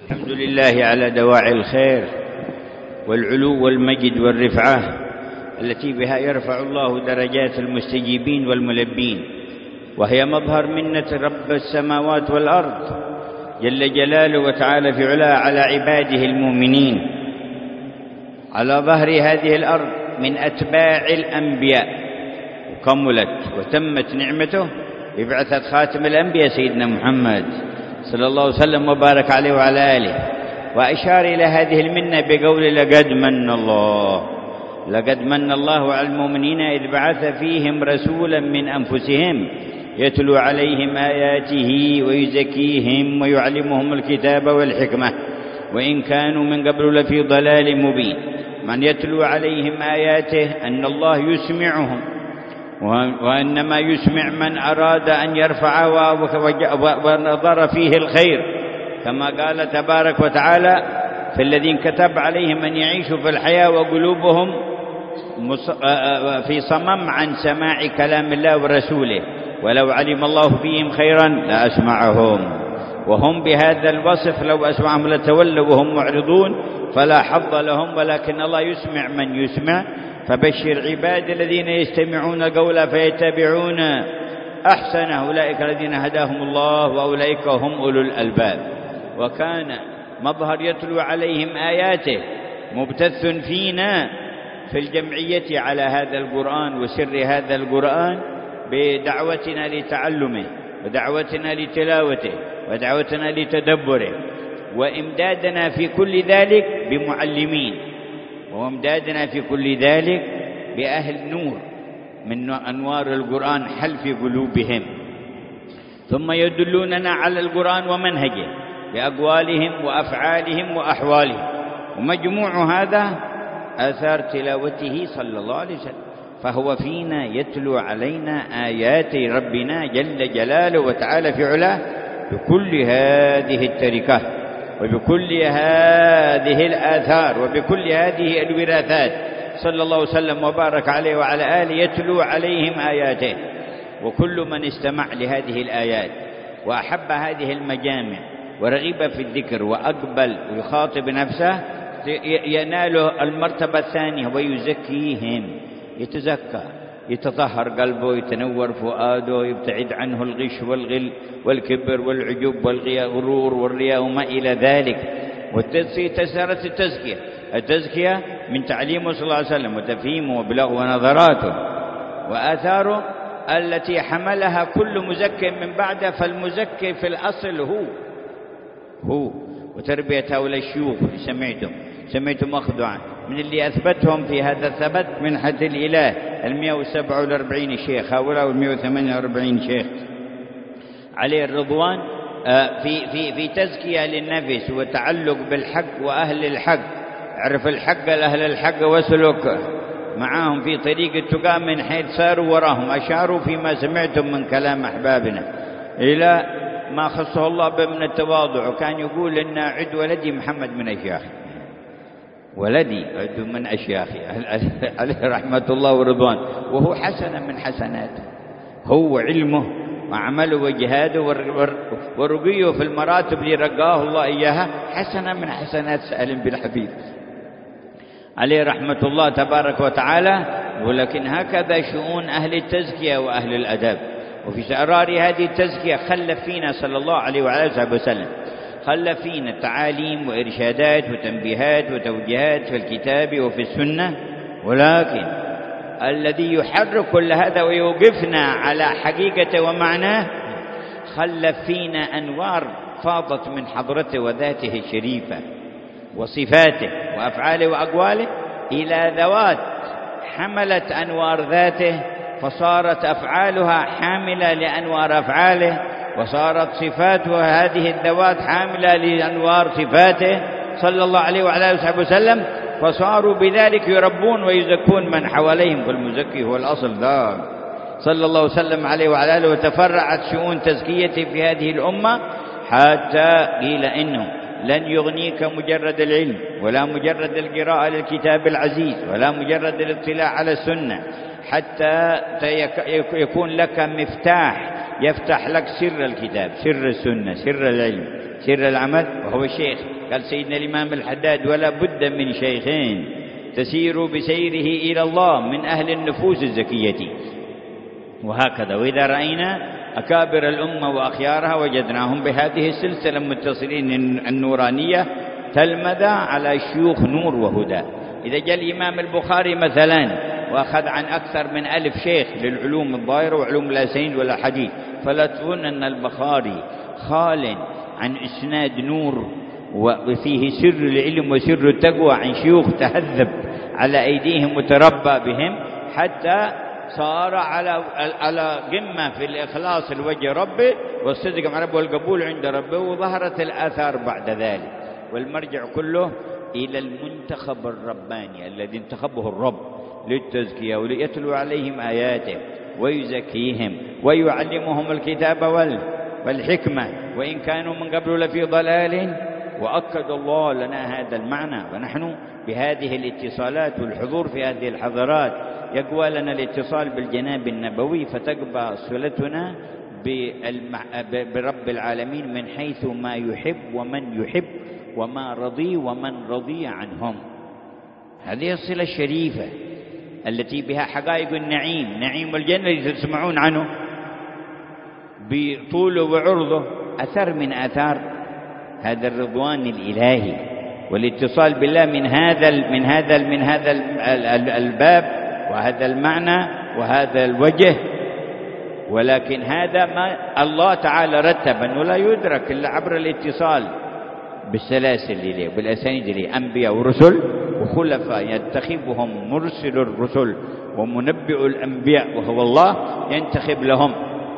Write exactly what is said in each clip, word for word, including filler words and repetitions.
الحمد لله على دواعي الخير والعلو والمجد والرفعة التي بها يرفع الله درجات المستجيبين والملبين، وهي مظهر منة رب السماوات والأرض جل جلاله وتعالى في علاه على عباده المؤمنين على ظهر هذه الأرض من أتباع الأنبياء، وكملت وتمت نعمته ببعثة خاتم الأنبياء سيدنا محمد صلى الله عليه وسلم وبارك عليه وعلى آله. وأشار إلى هذه المنة بقول لقد من الله لقد من الله على المؤمنين إذ بعث فيهم رسولا من أنفسهم يتلو عليهم آياته ويزكيهم ويعلمهم الكتاب والحكمة وإن كانوا من قبل لفي ضلال مبين. من يتلو عليهم آياته أن الله يسمعهم، وإنما يسمع من أراد أن يرفع ونظر فيه الخير، كما قال تبارك وتعالى في الذين كتب عليهم أن يعيشوا في الحياة وقلوبهم في صمم عن سماع كلام الله ورسوله، ولو علم الله فيهم خيرا لأسمعهم، وهم بهذا الوصف لو أسمعهم لتولوا وهم معرضون فلا حظ لهم، ولكن الله يسمع من يسمع. فبشر عباد الذين يستمعون القول فيتبعون أحسنه أولئك الذين هداهم الله وأولئك هم أولو الألباب. وكان مظهر يتلو عليهم آياته مبتث فينا في الجمعية على هذا القرآن وسر هذا القرآن بدعوتنا لتعلمه ودعوتنا لتلاوته ودعوتنا لتدبره، وإمدادنا في كل ذلك بمعلمين، وامدادنا في كل ذلك بأهل نور من أنوار القرآن حل في قلوبهم، ثم يدلوننا على القرآن ومنهجه بأقوالهم وأفعالهم وأحوالهم. ومجموع هذا آثار تلاوته صلى الله عليه وسلم، فهو فينا يتلو علينا آيات ربنا جل جلاله وتعالى في علاه بكل هذه التركات وبكل هذه الآثار وبكل هذه الوراثات صلى الله وسلم وبارك عليه وعلى آله، يتلو عليهم آياته. وكل من استمع لهذه الآيات وأحب هذه المجامع ورغب في الذكر وأقبل ويخاطب نفسه ينال المرتبة الثانية ويزكيهم، يتزكى، يتطهر قلبه، يتنور فؤاده، يبتعد عنه الغش والغل والكبر والعجب والغرور والرياء وما إلى ذلك. والتزكية تسارت التزكية التزكية من تعليمه صلى الله عليه وسلم وتفهيمه وبلاغه ونظراته وآثاره التي حملها كل مزكي من بعده. فالمزكي في الأصل هو هو وتربية هؤلاء الشيوخ اللي سمعتم سمعتم أخذوا من اللي أثبتهم في هذا الثبت منحة الإله المئة وسبعة والأربعين شيخ، هؤلاء المئة وثمانية وأربعين شيخ عليه الرضوان، في في في تزكية للنفس وتعلق بالحق وأهل الحق. عرف الحق الأهل الحق وسلوك معهم في طريق التقى من حيث ساروا وراهم. أشاروا فيما سمعتم من كلام أحبابنا إلى ما خصه الله به من التواضع، وكان يقول إن عد ولدي محمد من أشياخي، ولدي عد من أشياخي عليه رحمة الله ورضوان، وهو حسنة من حسناته، هو علمه وعمله وجهاده ورقيه في المراتب اللي رقاه الله إياها حسنة من حسنات سالم بن حبيب عليه رحمة الله تبارك وتعالى. ولكن هكذا شؤون أهل التزكية وأهل الأدب. وفي سرار هذه التزكية خلف فينا صلى الله عليه وعلى وسلم خلف فينا تعاليم وإرشادات وتنبيهات وتوجيهات في الكتاب وفي السنة، ولكن الذي يحرك كل هذا ويوقفنا على حقيقته ومعناه خلف فينا أنوار فاضت من حضرته وذاته الشريفة وصفاته وأفعاله وأقواله إلى ذوات حملت أنوار ذاته، فصارت أفعالها حاملة لأنوار أفعاله، وصارت صفاتها هذه الذوات حاملة لأنوار صفاته صلى الله عليه وعلى آله وسلم، فصاروا بذلك يربون ويزكون من حواليهم. فالمزكي هو الأصل ذا صلى الله وسلم عليه وعلى آله. وتفرعت شؤون تزكيته في هذه الأمة حتى قيل إنه لن يغنيك مجرد العلم ولا مجرد القراءة للكتاب العزيز ولا مجرد الاطلاع على السنة، حتى يكون لك مفتاح يفتح لك سر الكتاب، سر السنة، سر العلم، سر العمل وهو الشيخ. قال سيدنا الإمام الحداد: ولا بد من شيخين تسير بسيره إلى الله من أهل النفوس الزكية. وهكذا وإذا رأينا أكابر الأمة وأخيارها وجدناهم بهذه السلسلة المتصلين النورانية تلمذ على شيوخ نور وهدى. إذا جاء الإمام البخاري مثلا وأخذ عن أكثر من ألف شيخ للعلوم الظاهرة وعلوم الأسانيد والأحاديث، فلا تظن أن البخاري خال عن إسناد نور وفيه سر العلم وسر التقوى عن شيوخ تهذب على أيديهم وتربى بهم حتى صار على على قمة في الإخلاص لوجه ربه والصدق مع ربه والقبول عند ربه، وظهرت الآثار بعد ذلك. والمرجع كله إلى المنتخب الرباني الذي انتخبه الرب للتزكية وليتلو عليهم آياته ويزكيهم ويعلمهم الكتاب والحكمة وإن كانوا من قبل لفي ضلال. وأكد الله لنا هذا المعنى، ونحن بهذه الاتصالات والحضور في هذه الحضارات يقوى لنا الاتصال بالجناب النبوي، فتقبى صلتنا برب العالمين من حيث ما يحب ومن يحب وما رضي ومن رضي عنهم. هذه الصلة الشريفة التي بها حقائق النعيم، نعيم الجنة الذي تسمعون عنه بطوله وعرضه، أثر من آثار هذا الرضوان الإلهي والاتصال بالله من هذا من هذا من هذا الباب وهذا المعنى وهذا الوجه. ولكن هذا ما الله تعالى رتب أنه لا يدرك إلا عبر الاتصال بالسلاسل إليه بالأسانيد إليه، أنبياء ورسل وخلفاء ينتخبهم مرسل الرسل ومنبئ الأنبياء وهو الله، ينتخب لهم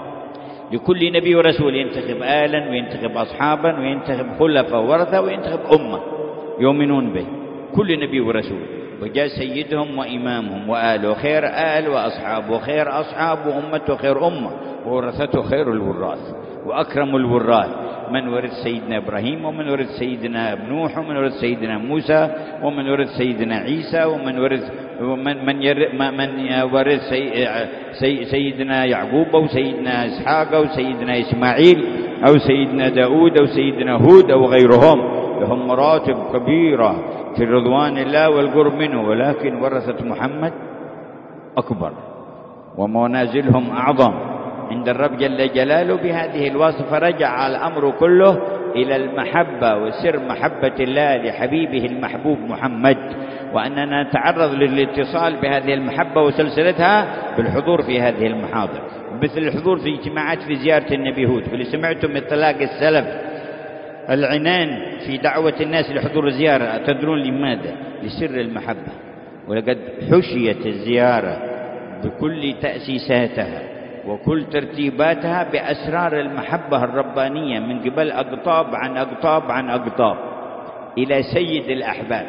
لكل نبي ورسول، ينتخب آلا وينتخب أصحابا وينتخب خلفاء ورثة وينتخب أمة يؤمنون به كل نبي ورسول. وجاء سيدهم وإمامهم وآله خير آل وأصحاب وخير أصحاب وأمته خير أمة وورثته خير الوراث وأكرم الوراث، من ورث سيدنا إبراهيم ومن ورث سيدنا نوح ومن ورث سيدنا موسى ومن ورث سيدنا عيسى ومن ورث ومن من ير من ورث سي سي سيدنا يعقوب أو سيدنا إسحاق أو سيدنا إسماعيل أو سيدنا داود أو سيدنا هود أو غيرهم. لهم مراتب كبيرة في رضوان الله والقرب منه، ولكن ورثة محمد أكبر ومنازلهم أعظم عند الرب جل جلاله. بهذه الوصفة رجع الأمر كله إلى المحبة وسر محبة الله لحبيبه المحبوب محمد، وأننا نتعرض للاتصال بهذه المحبة وسلسلتها بالحضور في هذه المحاضر، مثل الحضور في اجتماعات في زيارة النبي هود. فاللي سمعتم إطلاق السلف العنان في دعوة الناس لحضور الزيارة، تدرون لماذا؟ لسر المحبة. ولقد حشيت الزيارة بكل تأسيساتها وكل ترتيباتها بأسرار المحبة الربانية من قبل أقطاب عن أقطاب عن أقطاب إلى سيد الأحباب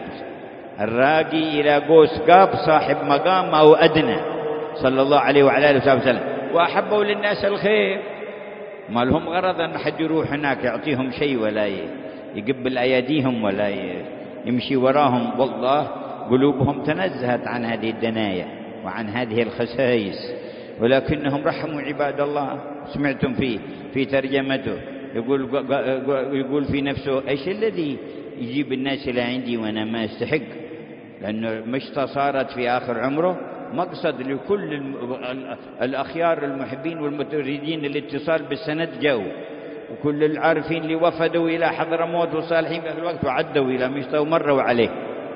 الراقي إلى قوس قاب صاحب مقام أو أدنى صلى الله عليه وعلى آله وسلم. وأحبوا للناس الخير، ما لهم غرض أن حد يروح هناك يعطيهم شيء ولا يقبل أيديهم ولا يمشي وراهم. والله قلوبهم تنزهت عن هذه الدنايا وعن هذه الخسائس، ولكنهم رحموا عباد الله. سمعتم فيه في ترجمته يقول يقول في نفسه: ايش الذي يجيب الناس الى عندي وانا ما استحق؟ لانه مشطه صارت في اخر عمره مقصد لكل الاخيار المحبين والمتردين للاتصال بالسند جاءوا، وكل العارفين اللي وفدوا الى حضرموت والصالحين في الوقت وعدوا الى مشطه ومروا عليه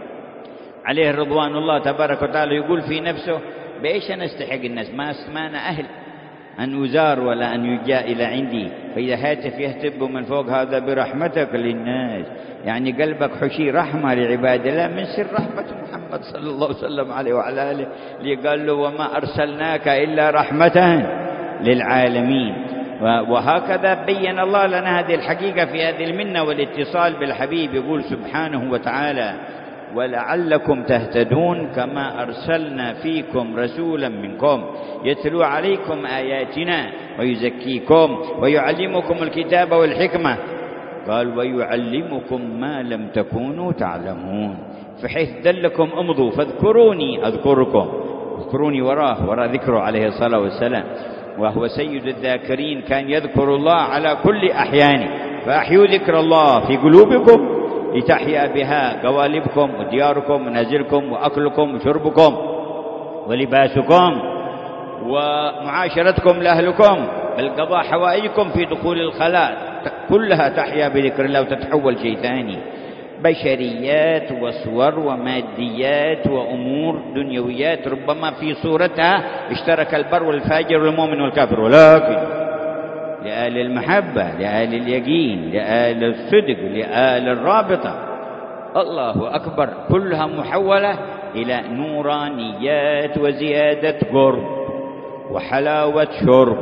عليه رضوان الله تبارك وتعالى. يقول في نفسه: بإيش أنا استحق الناس؟ ما ما أنا أهل أن أزار ولا أن يجاء إلى عندي. فإذا هاتف يهتب من فوق هذا برحمتك للناس، يعني قلبك حشي رحمة لعباد الله من سر رحمة محمد صلى الله عليه وسلم عليه وعلى آله، اللي قال له: وما أرسلناك إلا رحمة للعالمين. وهكذا بين الله لنا هذه الحقيقة في هذه المنة والاتصال بالحبيب. يقول سبحانه وتعالى: ولعلكم تهتدون كما أرسلنا فيكم رسولا منكم يتلو عليكم آياتنا ويزكيكم ويعلمكم الكتاب والحكمة. قال: ويعلمكم ما لم تكونوا تعلمون، فحيث دلكم امضوا فاذكروني أذكركم. اذكروني وراه وراء ذكره عليه الصلاة والسلام، وهو سيد الذاكرين، كان يذكر الله على كل أحيانه فأحيوا ذكر الله في قلوبكم لتحيا بها قوالبكم ودياركم ومنازلكم وأكلكم وشربكم ولباسكم ومعاشرتكم لأهلكم، بل قضاء حوائجكم في دخول الخلاء كلها تحيا بذكر الله وتتحول شيء ثاني. بشريات وصور وماديات وأمور دنيويات ربما في صورتها اشترك البر والفاجر والمؤمن والكافر، ولكن لآل المحبة، لآل اليقين، لآل الصدق، لآل الرابطة، الله أكبر، كلها محولة إلى نورانيات وزيادة قرب وحلاوة شرب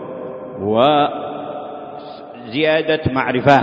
وزيادة معرفة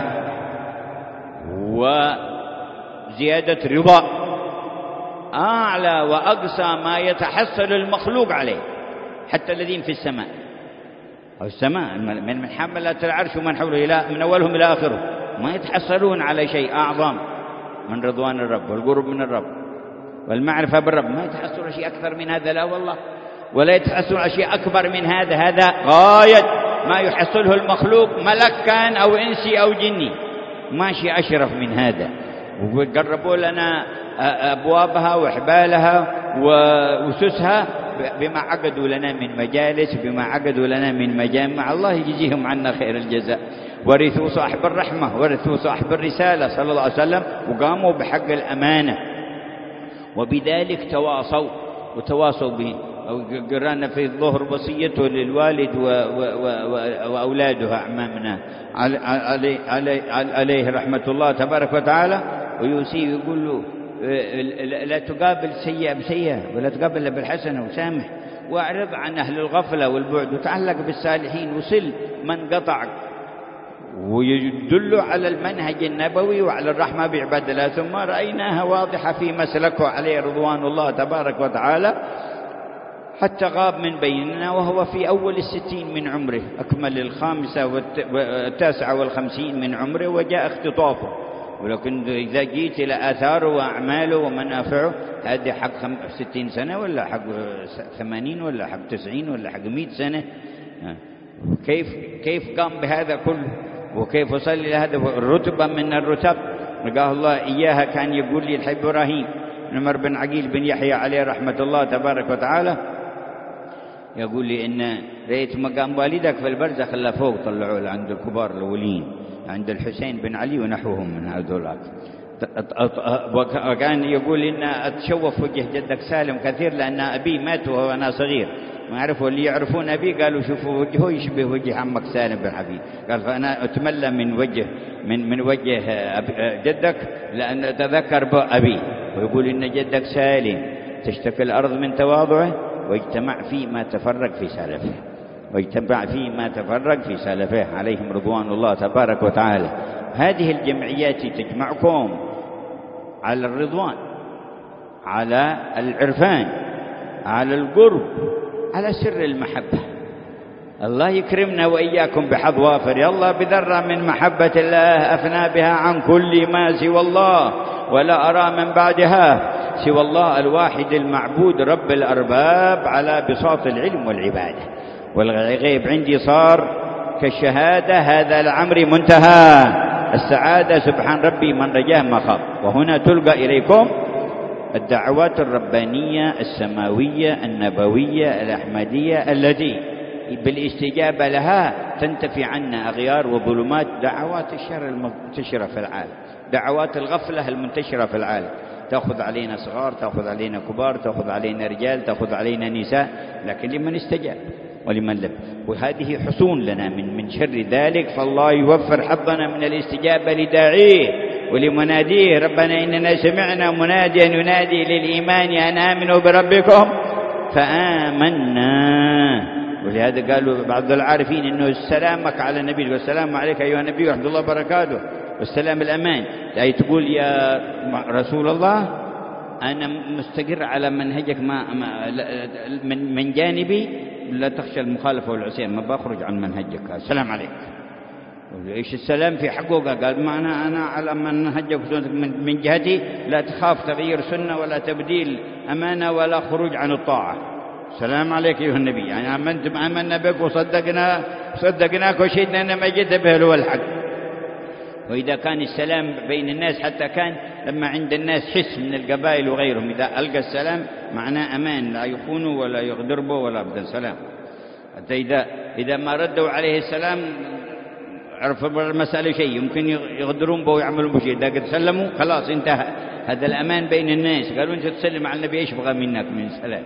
وزيادة رضا، أعلى وأقصى ما يتحصل المخلوق عليه، حتى الذين في السماء أو السماء من حملة العرش ومن حوله إلى من أولهم إلى آخره ما يتحصلون على شيء أعظم من رضوان الرب والقرب من الرب والمعرفة بالرب، ما يتحصلون شيء أكثر من هذا، لا والله، ولا يتحصلون شيء أكبر من هذا. هذا غاية ما يحصله المخلوق، ملك كان أو إنسي أو جني، ما شيء أشرف من هذا. وقربوا لنا أبوابها وحبالها وأسسها بما عقدوا لنا من مجالس، بما عقدوا لنا من مجامع، الله يجزيهم عنا خير الجزاء. ورثوا صاحب الرحمة، ورثوا صاحب الرسالة صلى الله عليه وسلم، وقاموا بحق الأمانة، وبذلك تواصوا وتواصوا به. قرانا في الظهر وصيته للوالد و و و وأولاده أعمامنا علي علي عليه رحمة الله تبارك وتعالى، ويوصيه يقول له لا تقابل سيئة بسيئة ولا تقابل بالحسنة وسامح، واعرض عن أهل الغفلة والبعد وتعلق بالصالحين وصل من قطعك، ويدل على المنهج النبوي وعلى الرحمة بعباد الله. ثم رأيناها واضحة في مسلكه عليه رضوان الله تبارك وتعالى، حتى غاب من بيننا وهو في أول الستين من عمره، أكمل الخامسة والتاسعة والخمسين من عمره وجاء اختطافه. ولكن إذا جيت إلى آثاره وأعماله ومنافعه، هذا حق ستين سنة ولا حق ثمانين ولا حق تسعين ولا حق مئة سنة؟ كيف كيف قام بهذا كله؟ وكيف وصل إلى هذا الرتبة من الرتب؟ لقاه الله إياها. كان يقول لي الحبيب إبراهيم عمر بن عقيل بن يحيى عليه رحمة الله تبارك وتعالى، يقول لي إن رأيت مقام والدك في البرزخ إلا فوق طلعوا عند الكبار الأولين، عند الحسين بن علي ونحوهم من هذولاك. وكان يقول إن أتشوف وجه جدك سالم كثير، لأن أبي مات وأنا صغير، ما عرفوا اللي يعرفون أبي قالوا شوفوا وجهه يشبه وجه عمك سالم بن حبيب. قال فأنا أتملى من وجه من من وجه جدك لأن أتذكر أبي. ويقول إن جدك سالم تشتكي الأرض من تواضعه، واجتمع فيه ما تفرق في سلفه، واجتمع فيه ما تفرق في سلفه عليهم رضوان الله تبارك وتعالى. هذه الجمعيات تجمعكم على الرضوان، على العرفان، على القرب، على سر المحبة. الله يكرمنا وإياكم بحظ وافر، يا الله بذرة من محبة الله أفنى بها عن كل ما سوى الله، ولا أرى من بعدها سوى الله الواحد المعبود رب الأرباب على بساط العلم والعبادة. والغيب عندي صار كالشهادة، هذا العمر منتهى السعادة، سبحان ربي من رجاه ما خاب. وهنا تلقى إليكم الدعوات الربانية السماوية النبوية الأحمدية التي بالاستجابة لها تنتفي عنا أغيار وظلمات دعوات الشر المنتشرة في العالم، دعوات الغفلة المنتشرة في العالم، تأخذ علينا صغار، تأخذ علينا كبار، تأخذ علينا رجال، تأخذ علينا نساء، لكن لمن استجاب ولمن لم. وهذه حصون لنا من من شر ذلك، فالله يوفر حظنا من الاستجابة لداعيه ولمناديه. ربنا إننا سمعنا مناديا ينادي للإيمان أن آمنوا بربكم فآمنا. ولهذا قالوا بعض العارفين إنه السلامك على النبي، والسلام عليك أيها النبي ورحمة الله وبركاته، والسلام الأمان. لا تقول يا رسول الله أنا مستقر على منهجك ما من من جانبي، لا تخشى المخالفة والعصيان، ما بخرج عن منهجك، السلام عليك. إيش السلام في حقوقه؟ قال ما أنا أنا على منهجك من من جهتي، لا تخاف تغيير سنة ولا تبديل أمانة ولا خروج عن الطاعة. السلام عليك أيها النبي، يعني آمنتم آمنا بك وصدقنا صدقناك وشهدنا أن ما جئت به هو الحق. وإذا كان السلام بين الناس حتى كان لما عند الناس حس من القبائل وغيرهم إذا ألقى السلام معناه أمان، لا يخونوا ولا يغدربوا ولا أبدا سلام. حتى إذا إذا ما ردوا عليه السلام عرفوا المسألة شيء يمكن يغدرون به ويعملوا به شيء. إذا قد سلموا خلاص انتهى، هذا الأمان بين الناس. قالوا أنت تسلم على النبي إيش بغى منك من سلام؟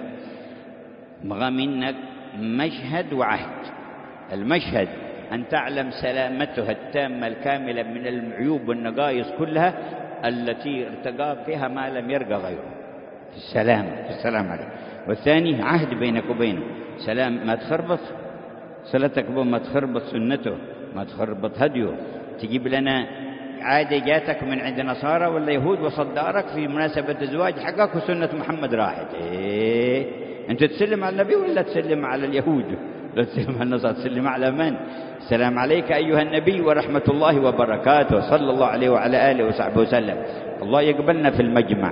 بغى منك مشهد وعهد. المشهد أن تعلم سلامته التامة الكاملة من العيوب والنقائص كلها التي ارتقى فيها ما لم يرقى غيره في السلام في السلام عليه. والثاني عهد بينك وبينه، سلام ما تخربط صلتك به، ما تخربط سنته، ما تخربط هديه. تجيب لنا عادة جاتك من عند نصارى ولا يهود وصدارك في مناسبة الزواج حقك وسنة محمد راحت. إيه أنت تسلم على النبي ولا تسلم على اليهود؟ لا تسلم على النصارى، تسلم على من؟ السلام عليك أيها النبي ورحمة الله وبركاته صلى الله عليه وعلى آله وصحبه وسلم. الله يقبلنا في المجمع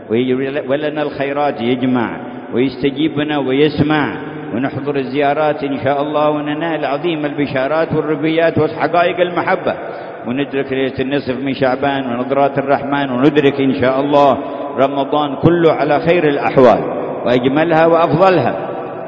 ولنا الخيرات يجمع ويستجيبنا ويسمع ونحضر الزيارات إن شاء الله وننال عظيم البشارات والرقيات وحقائق المحبة وندرك ليلة النصف من شعبان ونظرات الرحمن وندرك إن شاء الله رمضان كله على خير الأحوال وأجملها وأفضلها.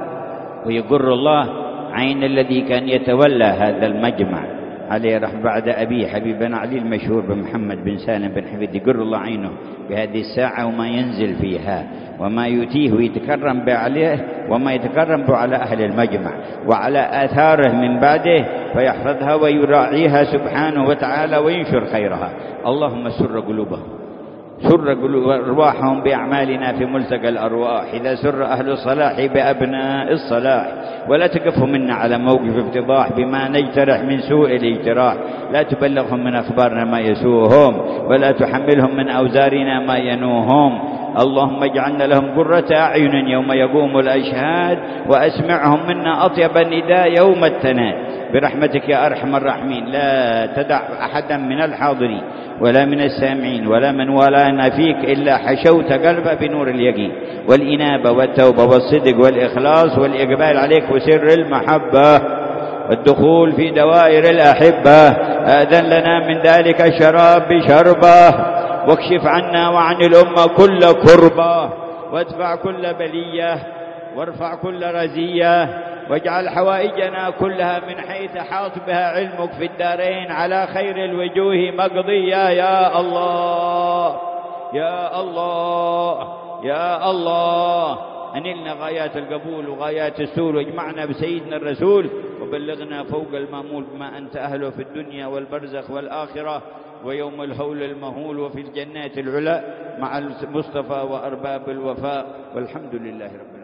ويقر الله عين الذي كان يتولى هذا المجمع عليه رحمة بعد أبيه حبيبنا علي المشهور بمحمد بن سالم بن حفيد، يقر الله عينه بهذه الساعة وما ينزل فيها وما يؤتيه ويتكرم به عليه وما يتكرم به على أهل المجمع وعلى آثاره من بعده، فيحفظها ويراعيها سبحانه وتعالى وينشر خيرها. اللهم سر قلوبهم، سر أرواحهم بأعمالنا في ملتقى الأرواح، إذا سر أهل الصلاح بأبناء الصلاح، ولا تقفوا منا على موقف افتضاح بما نجترح من سوء الاجتراح، لا تبلغهم من أخبارنا ما يسوءهم ولا تحملهم من أوزارنا ما ينوهم. اللهم اجعلنا لهم قرة أعين يوم يقوم الأشهاد، وأسمعهم منا أطيب النداء يوم التناد برحمتك يا أرحم الراحمين. لا تدع أحدا من الحاضرين ولا من السامعين ولا من والانا فيك إلا حشوت قلبه بنور اليقين والإنابة والتوبة والصدق والإخلاص والإقبال عليك وسر المحبة والدخول في دوائر الأحبة. آذن لنا من ذلك الشراب بشربه، واكشف عنا وعن الأمة كل كربة، وادفع كل بلية وارفع كل رزية، واجعل حوائجنا كلها من حيث حاط بها علمك في الدارين على خير الوجوه مقضية. يا الله يا الله يا الله، أنلنا غايات القبول وغايات السور، واجمعنا بسيدنا الرسول وبلغنا فوق المامول بما أنت أهله في الدنيا والبرزخ والآخرة ويوم الهول المهول وفي الجنات العلا مع المصطفى وأرباب الوفاء، والحمد لله رب العالمين.